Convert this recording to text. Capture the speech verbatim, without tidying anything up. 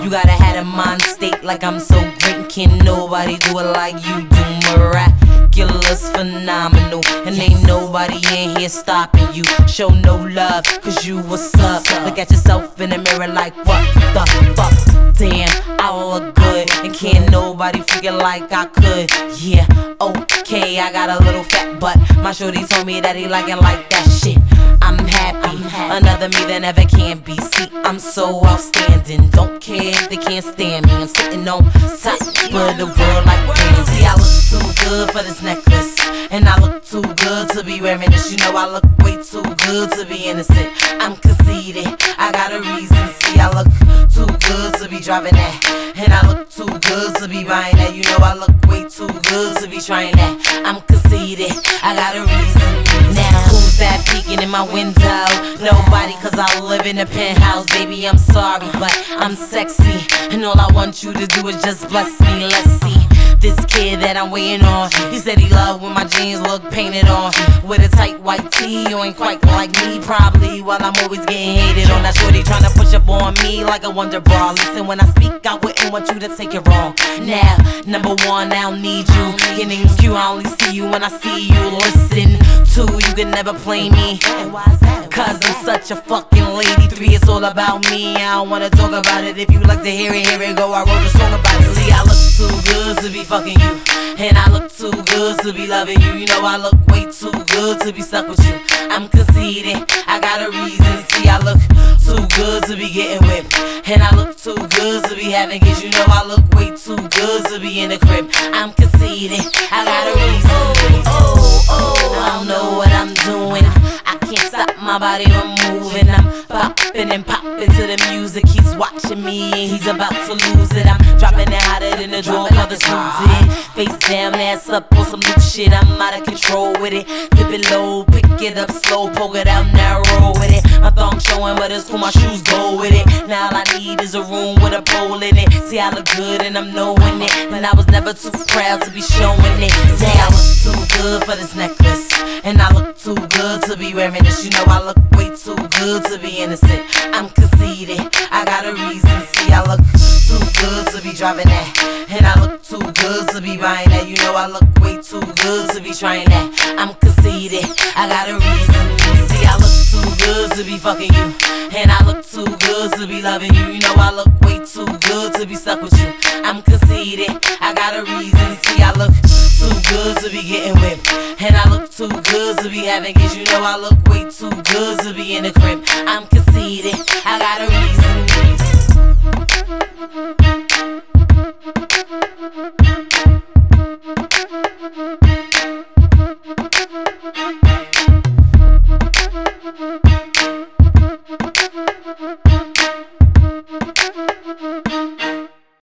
You gotta have a mind state like I'm so great. Can't nobody do it like you do. Miraculous, phenomenal, and ain't nobody in here stopping you. Show no love, cause you what's up. Look at yourself in the mirror like what the fuck. Damn, I look good, and can't nobody figure like I could. Yeah, okay, I got a little fat butt. My shorty told me that he liking like that shit. I'm happy, another me that never can be. See, I'm so outstanding. Don't care if they can't stand me. I'm sitting on top of the world like damn. See, I look too good for this necklace, and I look too good to be wearing this. You know I look way too good to be innocent. I'm conceited, I got a reason. See, I look too good to be driving that, and I look too good to be buying that. You know I look way too good to be trying that. I'm conceited, I got a reason. Now who's that peeking in my window? Nobody, cause I live in a penthouse. Baby, I'm sorry, but I'm sexy, and all I want you to do is just bless me. Let's see this kid that I'm waiting on. He said he loved when my jeans look painted on, with a tight white tee. You ain't quite like me, probably, while I'm always getting hated on. That shorty tryna push up on me like a wonder bra. Listen, when I speak, I wouldn't want you to take it wrong. Now, number one, I don't need you. Your name's Q, I only see you when I see you. Listen, two, you can never play me, cause I'm such a fucking lady. Three, it's all about me, I don't wanna talk about it. If you like to hear it, here it go, I wrote a song about it. See, I look too good to be fucking you, and I look too good to be loving you. You know I look way too good to be stuck with you. I'm conceited, I got a reason. See, I look too good to be getting whipped, and I look too good to be having kids. You know I look way too good to be in the crib. I'm conceited, I got a reason. Oh, oh, I don't know what I'm doing. I can't stop my body from moving. I'm popping and popping to the music. He's watching me and he's about to lose it. I'm dropping it hotter than the drawer, cause the snooze in. Face down, ass up on some new shit. I'm out of control with it. Dip it low, pick it up slow, poke it out narrow with it. My thong showing, but it's cool, my shoes go with it. Now all I need is a room with a pole in it. See, I look good and I'm knowing it, and I was never too proud to be showing it. Say I look too good for this necklace, and I look too good to be wearing this. You know I look way too good to be innocent. I'm conceited, I got a reason. See, I look too good to be driving that, and I look too good to be buying that. You know I look way too good to be trying that. I'm conceited, I got a reason. See, I look too good to be fucking you, and I look too good to be loving you. You know I look way too good to be stuck with you. I'm conceited, I got a reason. See, I look too good to be getting whipped, and I look too good to be having kids. You know I look way too good to be in the crib. I'm conceited, I got a reason.